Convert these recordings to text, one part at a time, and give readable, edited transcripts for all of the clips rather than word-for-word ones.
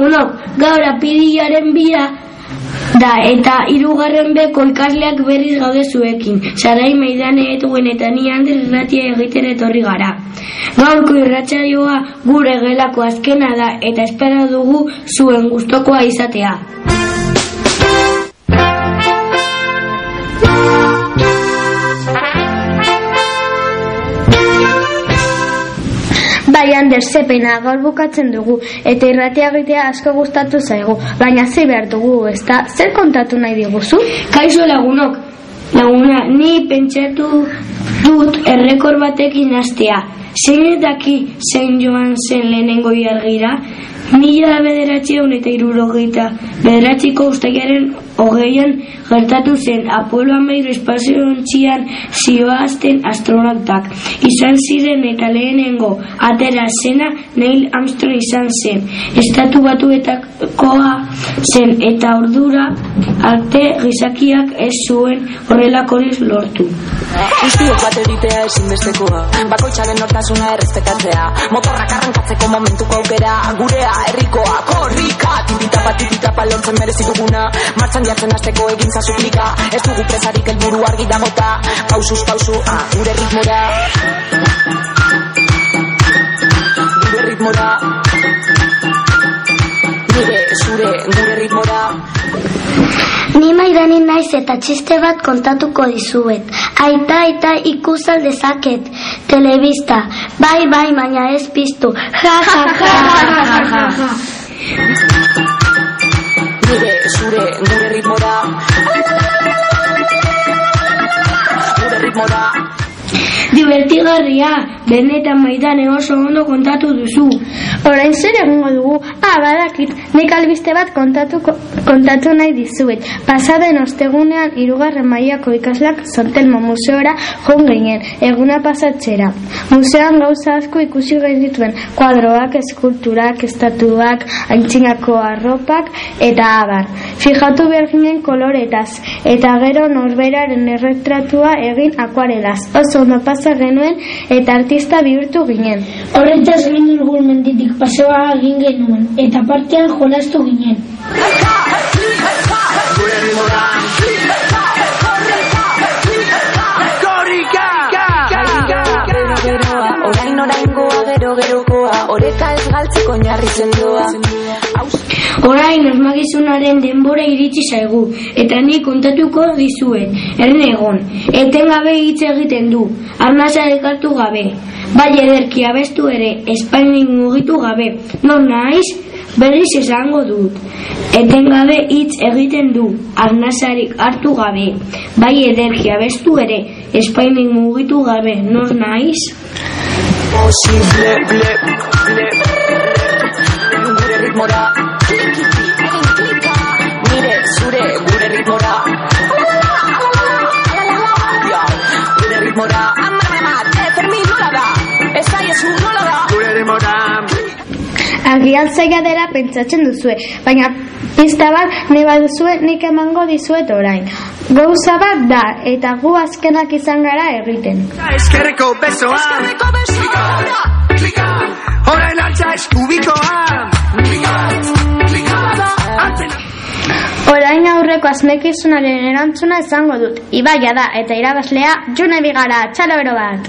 Lagunok, gaur apirilaren 2 da eta 3. beko ikasleak berriz gaude zuekin. Sarai Maidane Eduen eta ni Ander irratia egitera etorri gara. Gaurko irratsaioa gure gelako azkena da eta espero dugu zuen gustokoa izatea. Bai, Ander, zepena, gaur bukatzen dugu, eta irratia egitea asko gustatu zaigu, baina ze behar dugu, ezta? Zer kontatu nahi diguzu? Kaixo lagunok, laguna, ni pentsatu dut errekor batekin hastea. Zein daki zein joan zen lehenengo ilargira? 1969ko uztailaren 20an gertatu zen Apolo 13 espaziontzian zihoazten astronautak izan ziren eta lehenengo atera zena Neil Armstrong izan zen. Estatu Batuetakoa zen eta ordura arte gizakiak ez zuen horrelakorik lortu. Guztiok bat egitea ezinbestekoa, bakoitzaren nortasuna errespetatzea, motorrak arrankatzeko momentuko aukera, gurea, herrikoa, korrika, tititapa lortzen merezituguna, martxan jartzen hasteko egintza suplika, ez dugu presarik helburu argi dagota, pausuz pausu, gure ritmora, nire, zure, gure ritmora. Ni Maidani naiz eta txiste bat kontatuko dizuet. Aita ikusal dezaket, telebista. Bai, baina ez piztu. Ja. Nire, zure, gure ritmora. Gure ritmora. Divertigarria, benetan Maidane oso ondo kontatu duzu. Orain zer egingo dugu? Badakit, nik albiste bat kontatu nahi dizuet. Pasaden ostegunean 3. mailako ikaslak Santelmo museora joan ginen, eguna pasatzera. Museoan gauza asko ikusi genituen, kuadroak, eskulturak, estatuak, aintzinako arropak eta abar. Fijatu behar ginen koloretaz, eta gero norberaren erretratua egin akuarelaz. Oso ondo pasa genuen eta artista bihurtu ginen. Horretaz Gindurgun menditik paseoa egin genuen, eta partean jolastu ginen. Oraingoa, oreka ez galtzeko oinarri sendoa. Orain osmakizunaren denbora iritsi zaigu, eta nik kontatuko dizuet, erne egon. Etengabe hitz egiten du, arnasa elkartu gabe, bai ederki abestu ere, espainik mugitu gabe. Non naiz? Berriz esango dut. Etengabe hitz egiten du, arnasarik hartu gabe, bai ederki abestu ere, espainik mugitu gabe. Non naiz? Posible, gure ritmora. Nire, zure, gure ritmora. Gure ritmora. Fermin nola da? Esaiezu nola da? Gure ritmora. Agian zaila dela pentsatzen duzue, baina pista bat nahi baduzue nik emango dizuet orain. Gauza bat da, eta gu azkenak izan gara egiten. Eskerreko besoa, klika, orain altza eskubikoa, Orain aurreko asmekizunaren erantzuna izango dut. Ibaia da eta irabazlea June Bigara, txalobero bat.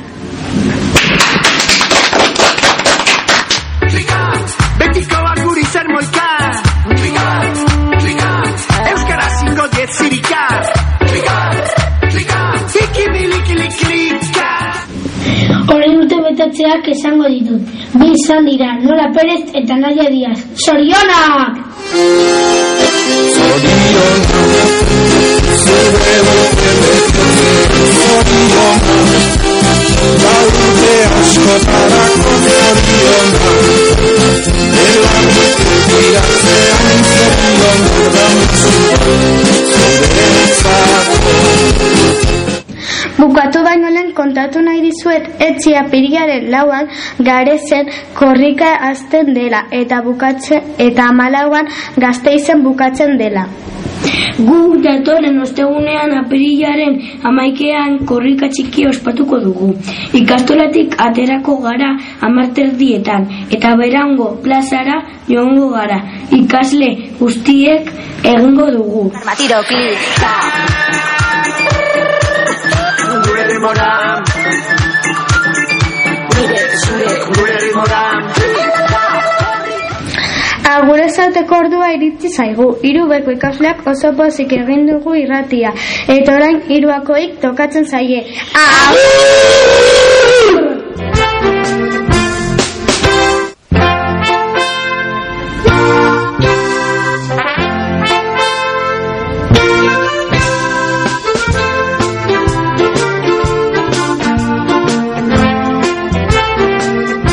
Betiko arguri zer moika, euskara zingo diet zirika, ikimilikiliklika. Orain urte betatzeak esango ditut. 2 izan dira, Nora Perez eta Nadia Diaz. Zorionak! Bukatu baino lehen kontatu nahi dizuet etzi apirilaren 4an Garezen korrika hasten dela eta 14an Gasteizen bukatzen dela. Gu datoren ostegunean apirilaren 11an korrika txiki ospatuko dugu. Ikastolatik aterako gara 10:30 eta Berango plazara joango gara. Ikasle guztiek egingo dugu. Armatiro klika. Gure ritmora. Gure ritmora. Agur esateko ordua iritsi zaigu. 3Bko ikasleak oso pozik egin dugu irratia. Eta orain 3akoik tokatzen zaie. Agur!